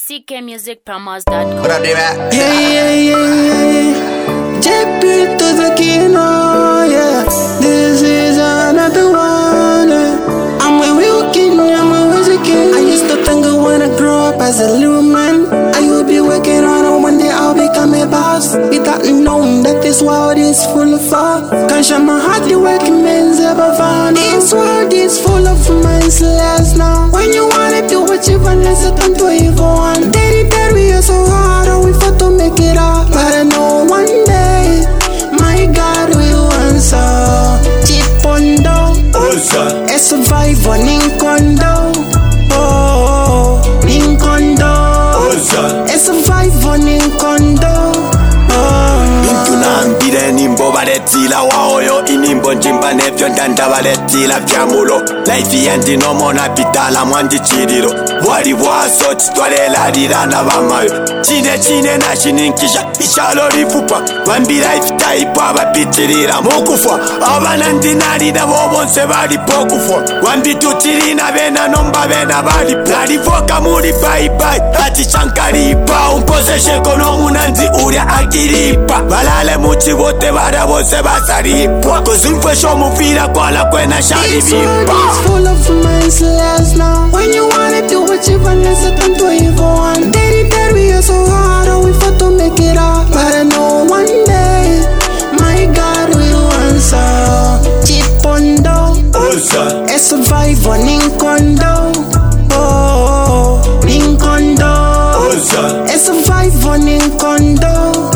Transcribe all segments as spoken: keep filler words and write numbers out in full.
C K music promos dot com. What up, D-Mac? Yeah, yeah, yeah, yeah. J P to the Kino, yeah. This is another one, yeah. I'm a real king, I'm a wizard king. I used to think I wanna grow up as a little man. I will be working on it, one day I'll become a boss. Without knowing that this world is full of fun. Can't show my heart, the working man's ever found. This world is full of mindless now. When you wanna do what you want, let's turn to evil one. Daddy, daddy, we are so hard, and we fought to make it up. But I know one day, my God will answer. Chip on down, a survivor, Ninkondo. Oh, Ninkondo. A survivor, Ninkondo. Nambire nimbo baletila waoyo inimbo njimba nevyo ndanda baletila vyamulo life yendi nomo na pitala mwandi chiriro wali bwaso titwalela lirana bamayo chine chine na shininkisha ishalo lifupa wambi life type abapitirira mukufwa abana ndinalina bobonse bali pokufwa wambi tutirina bena nomba bena bali plali voka muri bye bye ati chankalipa umpoze sheko no munanzi uria akiripa balale muchi bote bara bose basaripwa kuzimfesho mufira kwala kwena sharibimpa. This full of mindless now. When you wanna do what you want, let's turn to evil one. Daddy, daddy, we are so hard, and we fought to make it up. But I know one day, my God will answer. Chip on down, a survivor, Ninkondo. Oh, Ninkondo. A survivor, Ninkondo.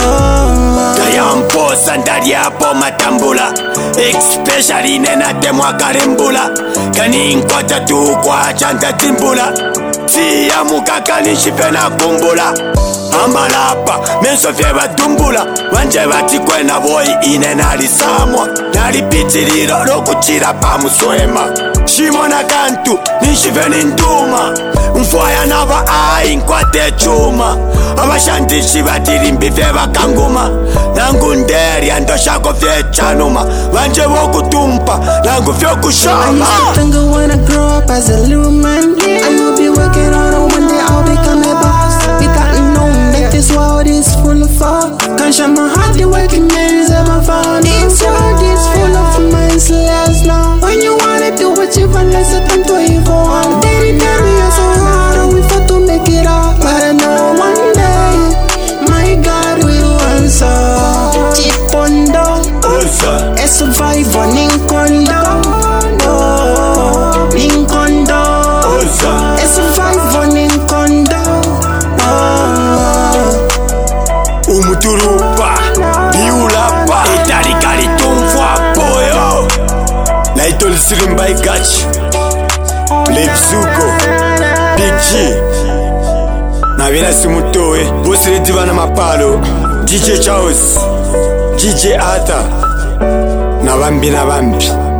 Kayamposa ndali yapo matambula especially nena temwa karembula kani nkota tu kwa chanta timbula siya mukaka nishipe na kumbula amalapa menso fye batumbula wanje bati kwena boy ine nalisamwa nalipitirira lokuchira pa muswema shimona kantu nishipe ninduma mfwaya naba ai nkwate chuma abashandishi batirimbi fye bakanguma nangu nderi andoshako fye chanuma wanje wokutumpa nangu fye kushama. I used to think I wanna grow up as a little man. I will be working on it, one day I'll become a boss. Without knowing that this world is full of fun. Can't show my heart, the working man's ever found. This world is full of mindless now. When you wanna do what you want, let's turn to evil one. Daddy, daddy, we are so hard, and we fought to make it up. But I know one day, my God will answer. Chip on down, a survivor, Ninkondo. Oh, Ninkondo. A survivor, Ninkondo. Oh. Umuturupa, biulapa, italikali tumfwa boyo. Naitol Sirimba Ikachi, Lepsuko, Big G. Na vina simutoe, bosi rediva na mapalo, D J Chaos, D J Ata, na bambi na bambi.